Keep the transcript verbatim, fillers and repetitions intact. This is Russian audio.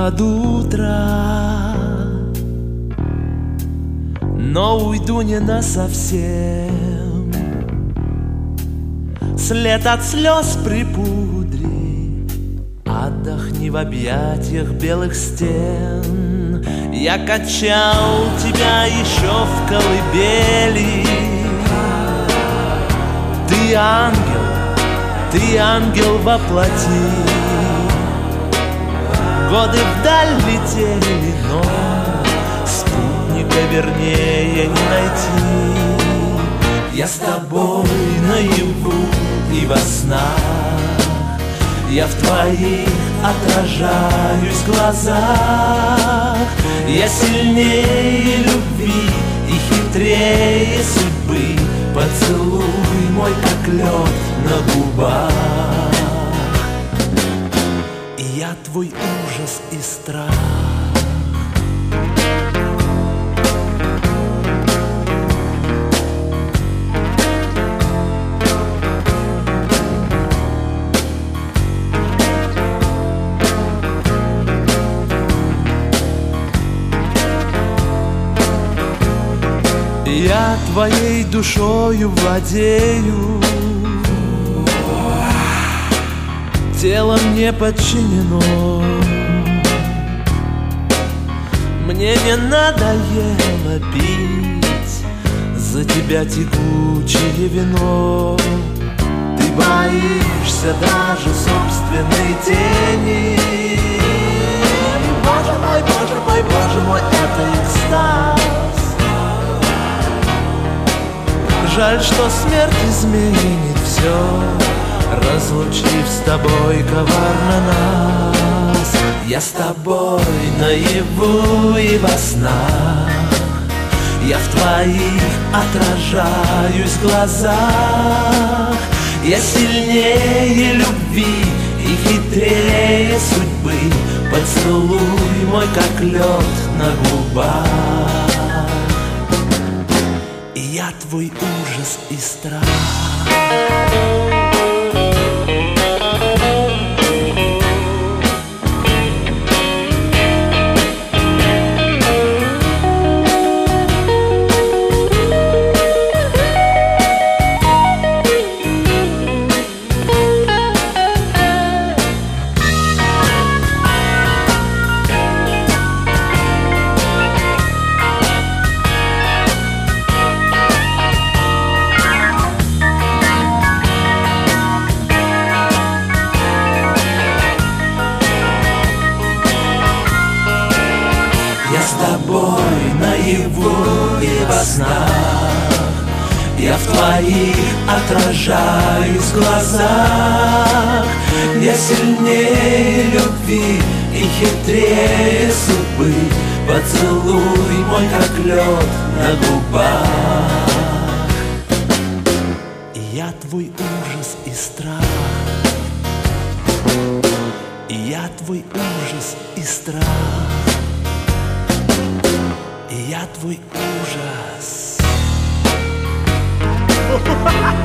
под утро, но уйду не насовсем. След от слез припудри, отдохни в объятиях белых стен. Я качал тебя еще в колыбели. Ты ангел, ты ангел во плоти. Годы вдаль летели, но спутника вернее не найти. Я с тобой наяву и во снах, я в твоих отражаюсь в глазах. Я сильнее любви и хитрее судьбы. Поцелуй мой, как лед на губах. И я твой ужас и страх. Я твоей душою владею, телом не подчинено. Мне не надоело пить за тебя текучее вино. Ты боишься даже собственной тени. Боже мой, боже мой, боже мой, это экстаз. Жаль, что смерть изменит все, разлучив с тобой коварно нас. Я с тобой наяву и во снах, я в твоих отражаюсь в глазах. Я сильнее любви и хитрее судьбы. Поцелуй мой, как лед на губах. Я твой ужас и страх. Я с тобой наяву и во снах, я в твоих отражаюсь в глазах. Я сильнее любви и хитрее судьбы. Поцелуй мой, как лед на губах. И я твой ужас и страх. И я твой ужас и страх. И я твой ужас.